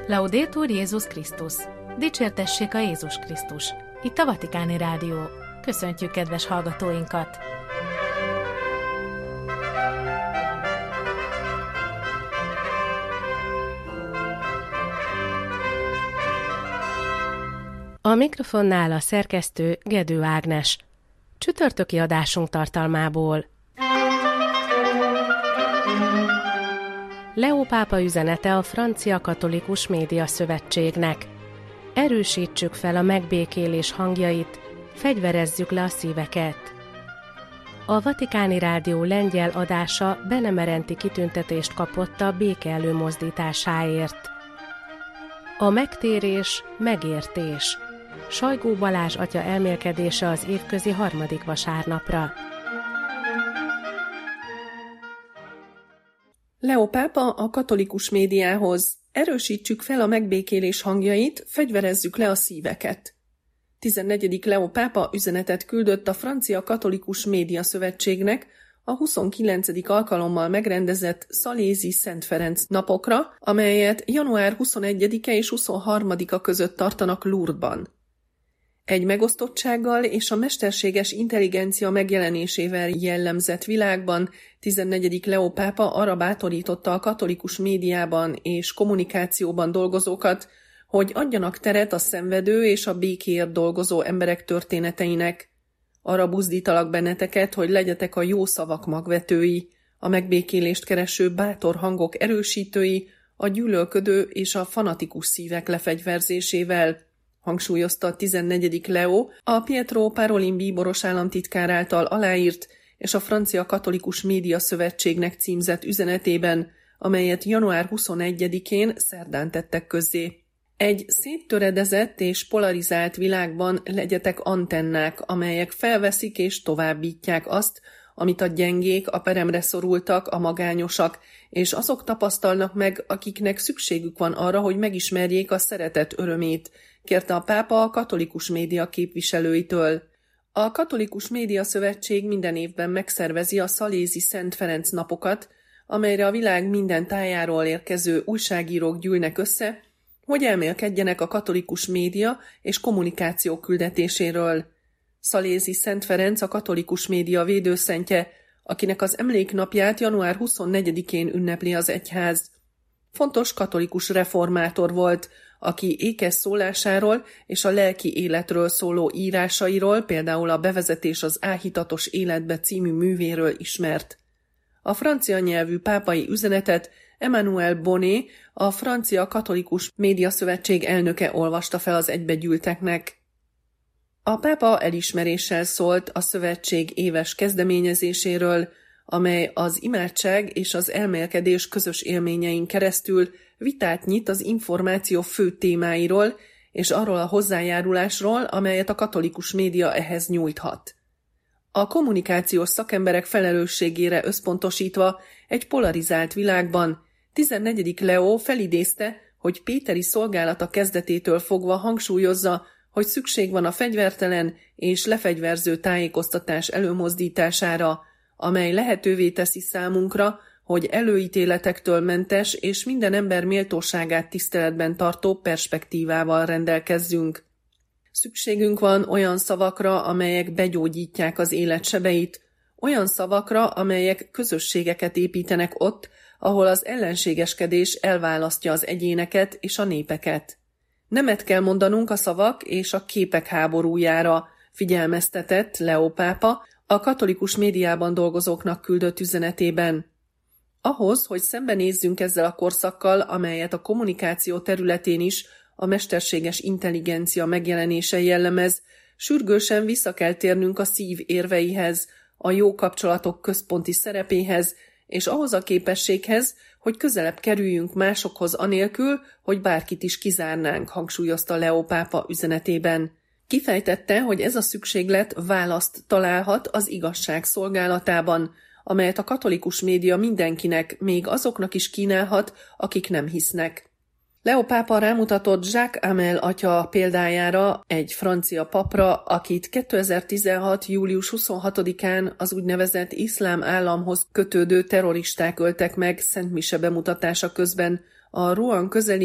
Laudetur Jézus Krisztus! Dicsértessék a Jézus Krisztus! Itt a Vatikáni Rádió. Köszöntjük kedves hallgatóinkat! A mikrofonnál a szerkesztő Gedő Ágnes. Csütörtöki adásunk tartalmából. Leó pápa üzenete a Francia Katolikus Média Szövetségnek. Erősítsük fel a megbékélés hangjait, fegyverezzük le a szíveket. A Vatikáni Rádió lengyel adása benemerenti kitüntetést kapott a béke előmozdításáért. A megtérés, megértés. Sajgó Balázs atya elmélkedése az évközi harmadik vasárnapra. Leó pápa a katolikus médiához: erősítsük fel a megbékélés hangjait, fegyverezzük le a szíveket. 14. Leó pápa üzenetet küldött a Francia Katolikus Média Szövetségnek a 29. alkalommal megrendezett szalézi Szent Ferenc napokra, amelyet január 21-e és 23-a között tartanak Lourdesban. Egy megosztottsággal és a mesterséges intelligencia megjelenésével jellemzett világban 14. Leó pápa arra bátorította a katolikus médiában és kommunikációban dolgozókat, hogy adjanak teret a szenvedő és a békéért dolgozó emberek történeteinek. Arra buzdítalak benneteket, hogy legyetek a jó szavak magvetői, a megbékélést kereső bátor hangok erősítői, a gyűlölködő és a fanatikus szívek lefegyverzésével, hangsúlyozta a 14. Leó a Pietro Parolin bíboros államtitkár által aláírt és a Francia Katolikus Média Szövetségnek címzett üzenetében, amelyet január 21-én szerdán tettek közzé. Egy széttöredezett és polarizált világban legyetek antennák, amelyek felveszik és továbbítják azt, amit a gyengék, a peremre szorultak, a magányosak, és azok tapasztalnak meg, akiknek szükségük van arra, hogy megismerjék a szeretet örömét, kérte a pápa a katolikus média képviselőitől. A Katolikus Média Szövetség minden évben megszervezi a szalézi Szent Ferenc napokat, amelyre a világ minden tájáról érkező újságírók gyűlnek össze, hogy elmélkedjenek a katolikus média és kommunikáció küldetéséről. Szalézi Szent Ferenc a katolikus média védőszentje, akinek az emléknapját január 24-én ünnepli az egyház. Fontos katolikus reformátor volt, aki ékes szólásáról és a lelki életről szóló írásairól, például a Bevezetés az áhítatos életbe című művéről ismert. A francia nyelvű pápai üzenetet Emmanuel Bonnet, a Francia Katolikus Média Szövetség elnöke olvasta fel az egybegyűlteknek. A pápa elismeréssel szólt a szövetség éves kezdeményezéséről, amely az imádság és az elmélkedés közös élményein keresztül vitát nyit az információ fő témáiról és arról a hozzájárulásról, amelyet a katolikus média ehhez nyújthat. A kommunikációs szakemberek felelősségére összpontosítva egy polarizált világban 14. Leó felidézte, hogy péteri szolgálata kezdetétől fogva hangsúlyozza, hogy szükség van a fegyvertelen és lefegyverző tájékoztatás előmozdítására, amely lehetővé teszi számunkra, hogy előítéletektől mentes és minden ember méltóságát tiszteletben tartó perspektívával rendelkezzünk. Szükségünk van olyan szavakra, amelyek begyógyítják az élet sebeit, olyan szavakra, amelyek közösségeket építenek ott, ahol az ellenségeskedés elválasztja az egyéneket és a népeket. Nemet kell mondanunk a szavak és a képek háborújára, figyelmeztetett Leó pápa a katolikus médiában dolgozóknak küldött üzenetében. Ahhoz, hogy szembenézzünk ezzel a korszakkal, amelyet a kommunikáció területén is a mesterséges intelligencia megjelenése jellemez, sürgősen vissza kell térnünk a szív érveihez, a jó kapcsolatok központi szerepéhez, és ahhoz a képességhez, hogy közelebb kerüljünk másokhoz anélkül, hogy bárkit is kizárnánk, hangsúlyozta Leó pápa üzenetében. Kifejtette, hogy ez a szükséglet választ találhat az igazság szolgálatában, amelyet a katolikus média mindenkinek, még azoknak is kínálhat, akik nem hisznek. Leó pápa rámutatott Jacques Hamel atya példájára, egy francia papra, akit 2016. július 26-án az úgynevezett iszlám államhoz kötődő terroristák öltek meg szentmise bemutatása közben a Rouen közeli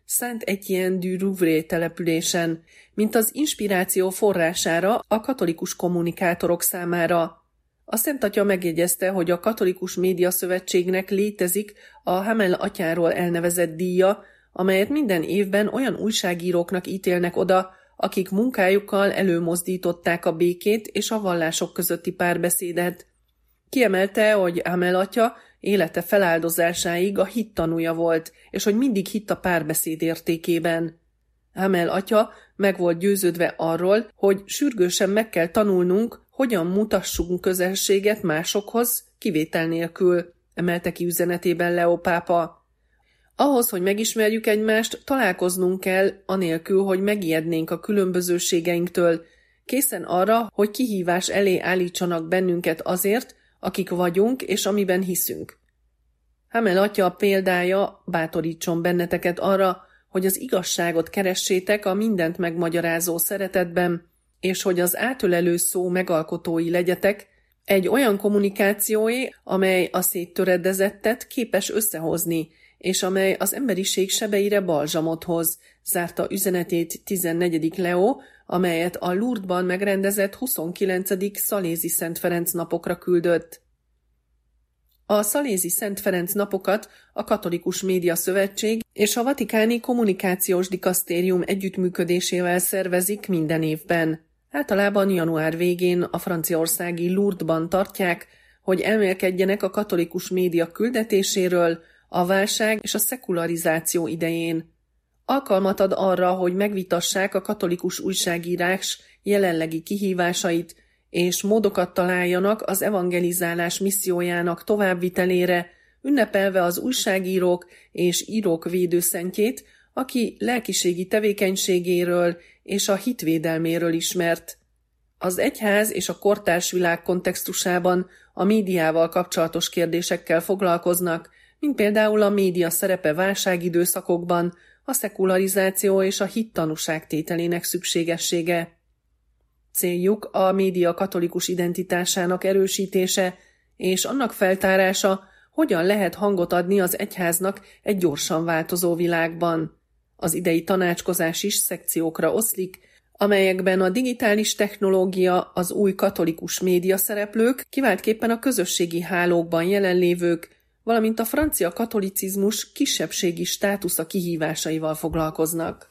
Saint-Étienne-du-Rouvray településen, mint az inspiráció forrására a katolikus kommunikátorok számára. A Szent Atya megjegyezte, hogy a Katolikus Média Szövetségnek létezik a Hamel atyáról elnevezett díja, amelyet minden évben olyan újságíróknak ítélnek oda, akik munkájukkal előmozdították a békét és a vallások közötti párbeszédet. Kiemelte, hogy Hamel atya élete feláldozásáig a hit tanúja volt, és hogy mindig hitt a párbeszéd értékében. Hamel atya meg volt győződve arról, hogy sürgősen meg kell tanulnunk, hogyan mutassunk közelséget másokhoz, kivétel nélkül, emelte ki üzenetében Leó pápa. Ahhoz, hogy megismerjük egymást, találkoznunk kell, anélkül, hogy megijednénk a különbözőségeinktől, készen arra, hogy kihívás elé állítsanak bennünket azért, akik vagyunk és amiben hiszünk. Hamel atya példája bátorítson benneteket arra, hogy az igazságot keressétek a mindent megmagyarázó szeretetben, és hogy az átölelő szó megalkotói legyetek, egy olyan kommunikációé, amely a széttöredezettet képes összehozni, és amely az emberiség sebeire balzsamot hoz, zárta üzenetét 14. Leó, amelyet a Lourdesban megrendezett 29. Szalézi Szent Ferenc napokra küldött. A Szalézi Szent Ferenc napokat a Katolikus Média Szövetség és a Vatikáni Kommunikációs Dikasztérium együttműködésével szervezik minden évben. Általában január végén a franciaországi Lourdesban tartják, hogy elmélkedjenek a katolikus média küldetéséről a válság és a szekularizáció idején. Alkalmat ad arra, hogy megvitassák a katolikus újságírás jelenlegi kihívásait, és módokat találjanak az evangelizálás missziójának továbbvitelére, ünnepelve az újságírók és írók védőszentjét, aki lelkiségi tevékenységéről és a hitvédelméről ismert. Az egyház és a kortárs világ kontextusában a médiával kapcsolatos kérdésekkel foglalkoznak, mint például a média szerepe válságidőszakokban, a szekularizáció és a hittanúság tételének szükségessége. Céljuk a média katolikus identitásának erősítése és annak feltárása, hogyan lehet hangot adni az egyháznak egy gyorsan változó világban. Az idei tanácskozás is szekciókra oszlik, amelyekben a digitális technológia, az új katolikus média szereplők, kiváltképpen a közösségi hálókban jelenlévők, valamint a francia katolicizmus kisebbségi státusza kihívásaival foglalkoznak.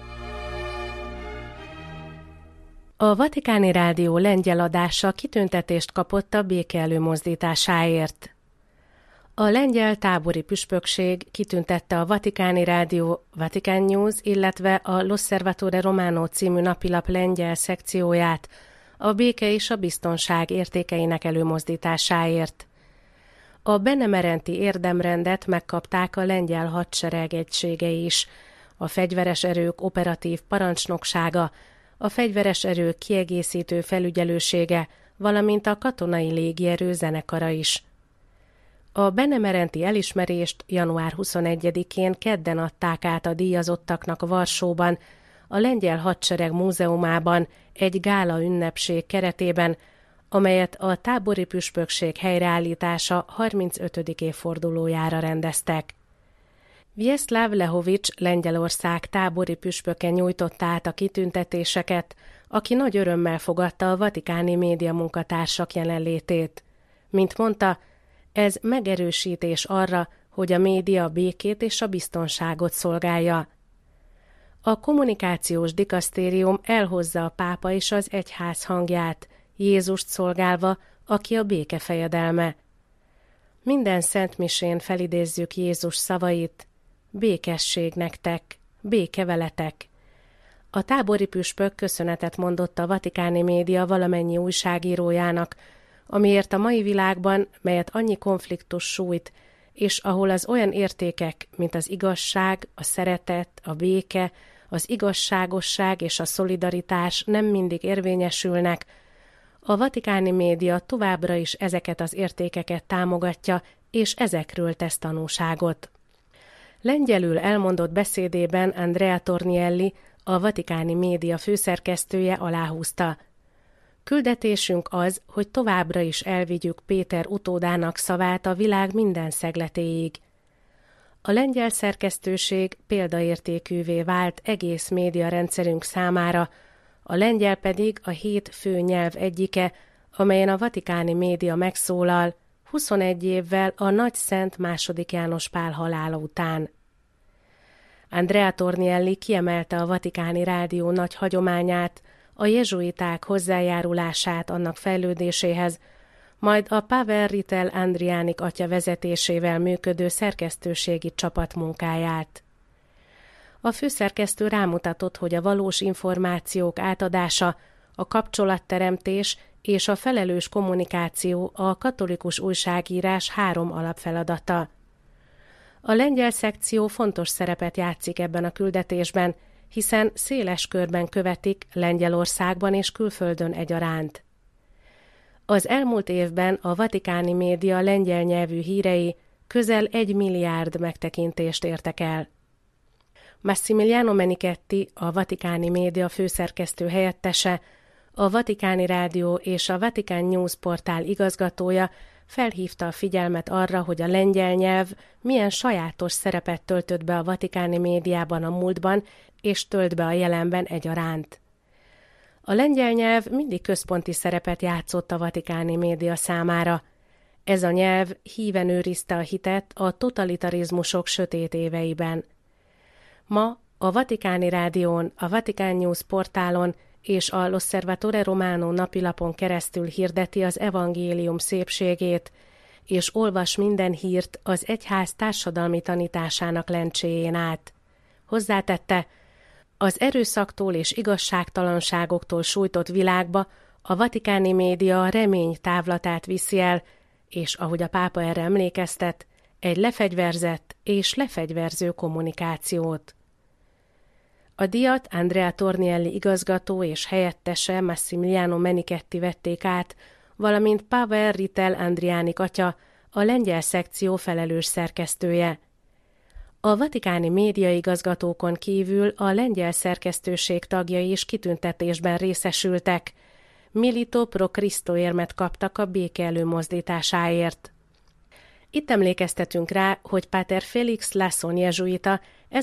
A Vatikáni Rádió lengyel adása kitüntetést kapott a béke előmozdításáért. A lengyel tábori püspökség kitüntette a Vatikáni Rádió Vatican News, illetve a L'Osservatore Romano című napilap lengyel szekcióját a béke és a biztonság értékeinek előmozdításáért. A benemerenti érdemrendet megkapták a lengyel hadsereg egységei is, a fegyveres erők operatív parancsnoksága, a fegyveres erők kiegészítő felügyelősége, valamint a katonai légierő zenekara is. A benemerenti elismerést január 21-én kedden adták át a díjazottaknak Varsóban, a Lengyel Hadsereg Múzeumában egy gála ünnepség keretében, amelyet a tábori püspökség helyreállítása 35. évfordulójára rendeztek. Vjeszlav Lehovics Lengyelország tábori püspöke nyújtotta át a kitüntetéseket, aki nagy örömmel fogadta a vatikáni média munkatársak jelenlétét. Mint mondta, ez megerősítés arra, hogy a média a békét és a biztonságot szolgálja. A kommunikációs dikasztérium elhozza a pápa és az egyház hangját, Jézust szolgálva, aki a béke fejedelme. Minden szentmisén felidézzük Jézus szavait: békesség nektek, béke veletek. A tábori püspök köszönetet mondott a vatikáni média valamennyi újságírójának, amiért a mai világban, melyet annyi konfliktus sújt, és ahol az olyan értékek, mint az igazság, a szeretet, a béke, az igazságosság és a szolidaritás nem mindig érvényesülnek, a vatikáni média továbbra is ezeket az értékeket támogatja, és ezekről tesz tanúságot. Lengyelül elmondott beszédében Andrea Tornielli, a vatikáni média főszerkesztője aláhúzta: küldetésünk az, hogy továbbra is elvigyük Péter utódának szavát a világ minden szegletéig. A lengyel szerkesztőség példaértékűvé vált egész médiarendszerünk számára, a lengyel pedig a 7 fő nyelv egyike, amelyen a vatikáni média megszólal 21 évvel a Nagyszent II. János Pál halála után. Andrea Tornielli kiemelte a vatikáni rádió nagy hagyományát, a jezsuiták hozzájárulását annak fejlődéséhez, majd a Pavel Ritel Andriánik atya vezetésével működő szerkesztőségi csapat munkáját. A főszerkesztő rámutatott, hogy a valós információk átadása, a kapcsolatteremtés és a felelős kommunikáció a katolikus újságírás 3 alapfeladata. A lengyel szekció fontos szerepet játszik ebben a küldetésben, hiszen széles körben követik Lengyelországban és külföldön egyaránt. Az elmúlt évben a vatikáni média lengyel nyelvű hírei közel 1 milliárd megtekintést értek el. Massimiliano Menichetti, a vatikáni média főszerkesztő helyettese, a Vatikáni Rádió és a Vatican News portál igazgatója felhívta a figyelmet arra, hogy a lengyel nyelv milyen sajátos szerepet töltött be a vatikáni médiában a múltban, és tölt be a jelenben egyaránt. A lengyel nyelv mindig központi szerepet játszott a vatikáni média számára. Ez a nyelv híven őrizte a hitet a totalitarizmusok sötét éveiben. Ma a Vatikáni Rádión, a Vatican News portálon és a L'Osservatore Romano napilapon keresztül hirdeti az evangélium szépségét, és olvas minden hírt az egyház társadalmi tanításának lencséjén át. Hozzátette, az erőszaktól és igazságtalanságoktól sújtott világba a vatikáni média a remény távlatát viszi el, és ahogy a pápa erre emlékeztet, egy lefegyverzett és lefegyverző kommunikációt. A díjat Andrea Tornielli igazgató és helyettese Massimiliano Menichetti vették át, valamint Pavel Ritel Andriánik atya, a lengyel szekció felelős szerkesztője. A vatikáni médiaigazgatókon kívül a lengyel szerkesztőség tagjai is kitüntetésben részesültek. Milito pro Cristo érmet kaptak a béke előmozdításáért. Itt emlékeztetünk rá, hogy Páter Félix Lasson jezsuita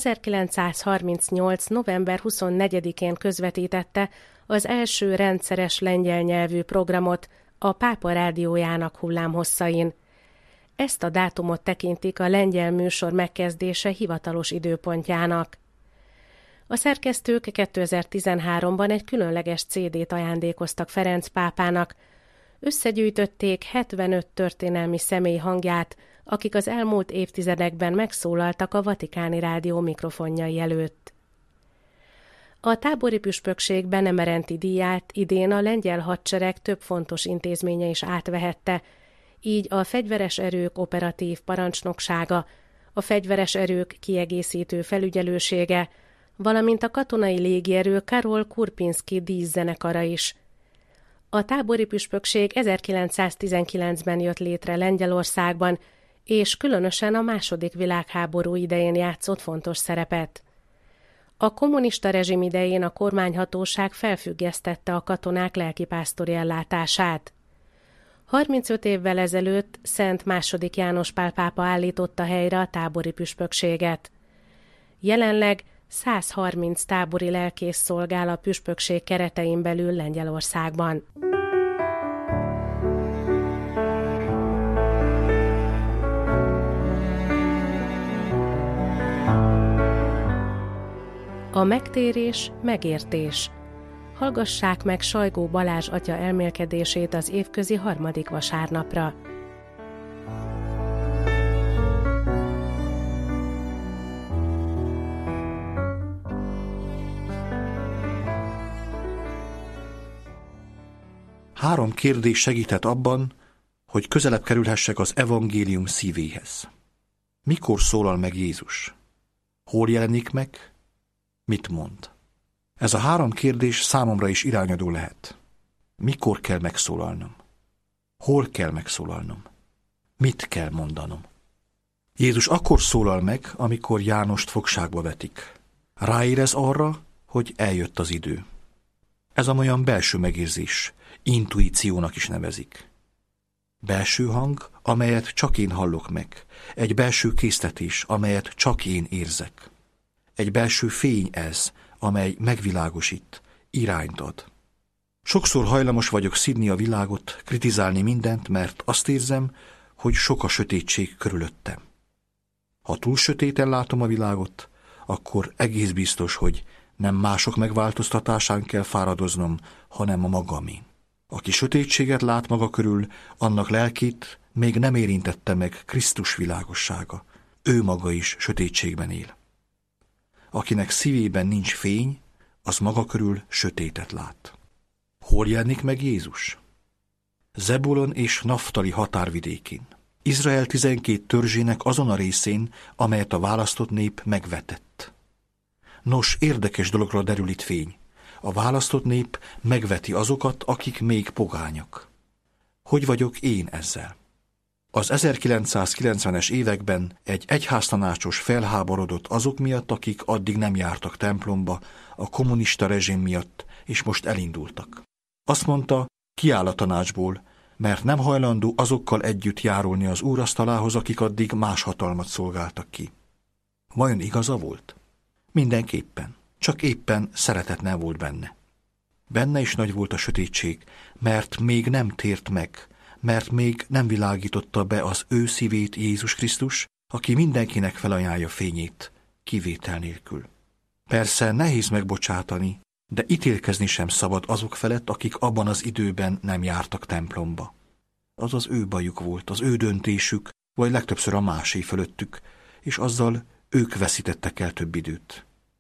1938. november 24-én közvetítette az első rendszeres lengyel nyelvű programot a Pápa rádiójának hullámhosszain. Ezt a dátumot tekintik a lengyel műsor megkezdése hivatalos időpontjának. A szerkesztők 2013-ban egy különleges CD-t ajándékoztak Ferenc pápának. Összegyűjtötték 75 történelmi személy hangját, akik az elmúlt évtizedekben megszólaltak a Vatikáni Rádió mikrofonjai előtt. A tábori püspökség benemerenti díját idén a lengyel hadsereg több fontos intézménye is átvehette, így a fegyveres erők operatív parancsnoksága, a fegyveres erők kiegészítő felügyelősége, valamint a katonai légierő Karol Kurpinski díszzenekara is. A tábori püspökség 1919-ben jött létre Lengyelországban, és különösen a II. Világháború idején játszott fontos szerepet. A kommunista rezsim idején a kormányhatóság felfüggesztette a katonák lelkipásztori ellátását. 35 évvel ezelőtt Szent II. János Pál pápa állította helyre a tábori püspökséget. Jelenleg 130 tábori lelkész szolgál a püspökség keretein belül Lengyelországban. A megtérés, megértés. Hallgassák meg Sajgó Balázs atya elmélkedését az évközi 3. vasárnapra. Három kérdés segített abban, hogy közelebb kerülhessek az evangélium szívéhez. Mikor szólal meg Jézus? Hol jelenik meg? Mit mond? Ez a 3 kérdés számomra is irányadó lehet. Mikor kell megszólalnom? Hol kell megszólalnom? Mit kell mondanom? Jézus akkor szólal meg, amikor Jánost fogságba vetik. Ráérez arra, hogy eljött az idő. Ez olyan belső megérzés, intuíciónak is nevezik. Belső hang, amelyet csak én hallok meg. Egy belső késztetés, amelyet csak én érzek. Egy belső fény ez, amely megvilágosít, irányt ad. Sokszor hajlamos vagyok szidni a világot, kritizálni mindent, mert azt érzem, hogy sok a sötétség körülöttem. Ha túl sötéten látom a világot, akkor egész biztos, hogy nem mások megváltoztatásán kell fáradoznom, hanem a magamén. Aki sötétséget lát maga körül, annak lelkét még nem érintette meg Krisztus világossága. Ő maga is sötétségben él. Akinek szívében nincs fény, az maga körül sötétet lát. Hol jelenik meg Jézus? Zebulon és Naftali határvidékén. Izrael 12 törzsének azon a részén, amelyet a választott nép megvetett. Nos, érdekes dologra derül itt fény. A választott nép megveti azokat, akik még pogányok. Hogy vagyok én ezzel? Az 1990-es években egy egyháztanácsos felháborodott azok miatt, akik addig nem jártak templomba, a kommunista rezsim miatt, és most elindultak. Azt mondta, kiáll a tanácsból, mert nem hajlandó azokkal együtt járulni az úrasztalához, akik addig más hatalmat szolgáltak ki. Vajon igaza volt? Mindenképpen, csak éppen szeretet nem volt benne. Benne is nagy volt a sötétség, mert még nem tért meg, mert még nem világította be az ő szívét Jézus Krisztus, aki mindenkinek felajánlja fényét, kivétel nélkül. Persze nehéz megbocsátani, de ítélkezni sem szabad azok felett, akik abban az időben nem jártak templomba. Az az ő bajuk volt, az ő döntésük, vagy legtöbbször a másé fölöttük, és azzal ők veszítettek el több időt.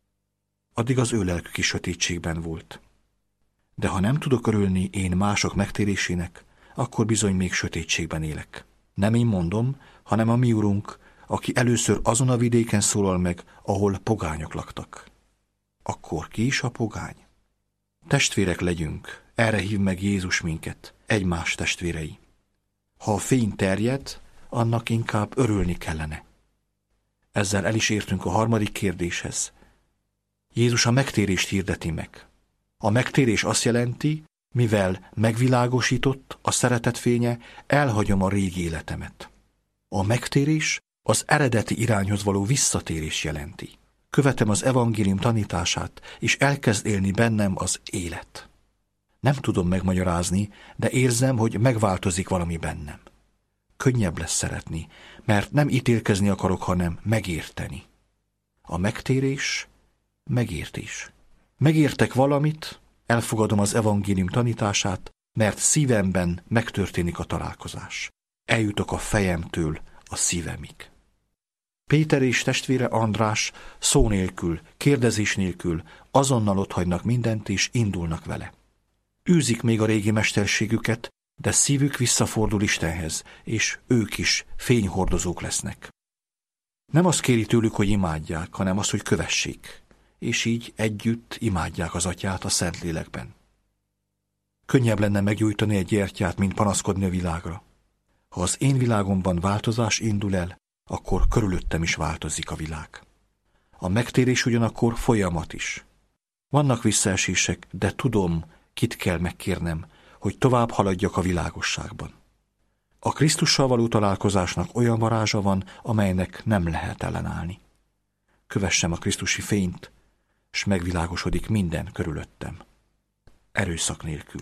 Addig az ő lelkük is sötétségben volt. De ha nem tudok örülni én mások megtérésének, akkor bizony még sötétségben élek. Nem én mondom, hanem a mi Urunk, aki először azon a vidéken szólal meg, ahol pogányok laktak. Akkor ki is a pogány? Testvérek legyünk, erre hív meg Jézus minket, egymás testvérei. Ha a fény terjed, annak inkább örülni kellene. Ezzel el is értünk a harmadik kérdéshez. Jézus a megtérést hirdeti meg. A megtérés azt jelenti, mivel megvilágosított a szeretet fénye, elhagyom a régi életemet. A megtérés az eredeti irányhoz való visszatérés jelenti. Követem az evangélium tanítását, és elkezd élni bennem az élet. Nem tudom megmagyarázni, de érzem, hogy megváltozik valami bennem. Könnyebb lesz szeretni, mert nem ítélkezni akarok, hanem megérteni. A megtérés, megértés. Megértek valamit, elfogadom az evangélium tanítását, mert szívemben megtörténik a találkozás. Eljutok a fejemtől a szívemig. Péter és testvére András szó nélkül, kérdezés nélkül azonnal otthagynak mindent és indulnak vele. Űzik még a régi mesterségüket, de szívük visszafordul Istenhez, és ők is fényhordozók lesznek. Nem azt kéri tőlük, hogy imádják, hanem azt, hogy kövessék, és így együtt imádják az Atyát a Szentlélekben. Könnyebb lenne meggyújtani egy gyertyát, mint panaszkodni a világra. Ha az én világomban változás indul el, akkor körülöttem is változik a világ. A megtérés ugyanakkor folyamat is. Vannak visszaesések, de tudom, kit kell megkérnem, hogy tovább haladjak a világosságban. A Krisztussal való találkozásnak olyan varázsa van, amelynek nem lehet ellenállni. Kövessem a krisztusi fényt, s megvilágosodik minden körülöttem. Erőszak nélkül.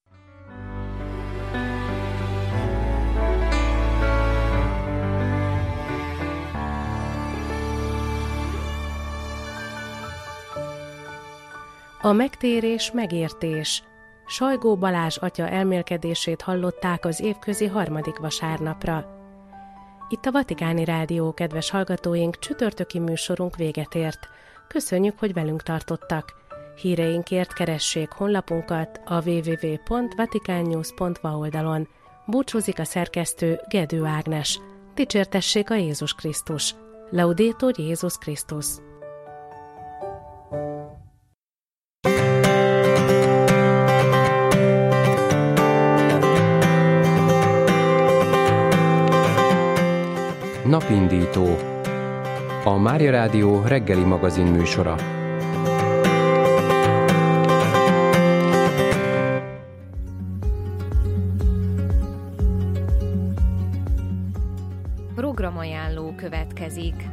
A megtérés, megértés. Sajgó Balázs atya elmélkedését hallották az évközi 3. vasárnapra. Itt a Vatikáni Rádió, kedves hallgatóink, csütörtöki műsorunk véget ért. Köszönjük, hogy velünk tartottak. Híreinkért keressék honlapunkat a www.vaticannews.va oldalon. Búcsúzik a szerkesztő Gedő Ágnes. Dicsértessék a Jézus Krisztus. Laudetur Jézus Krisztus. Napindító. A Mária Rádió reggeli magazin műsora. programajánló következik.